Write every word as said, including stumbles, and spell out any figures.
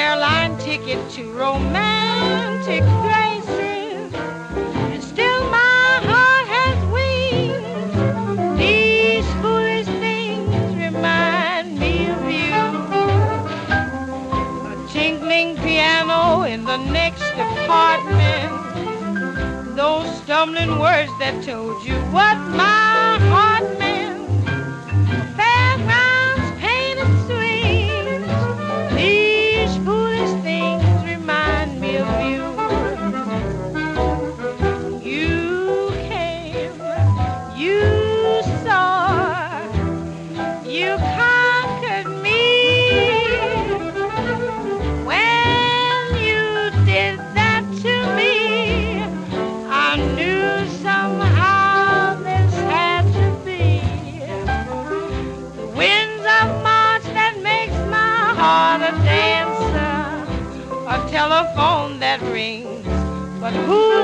airline ticket to romantic places. And still my heart has wings. These foolish things remind me of you. A tinkling piano in the next apartment. Those stumbling words that told you what my heart meant. Fairgrounds, painted swings. These foolish things remind me of you. You came, you saw, you conquered me. When you did that to me, I knew somehow this had to be. The winds of March that makes my heart a dancer, a telephone that rings, but who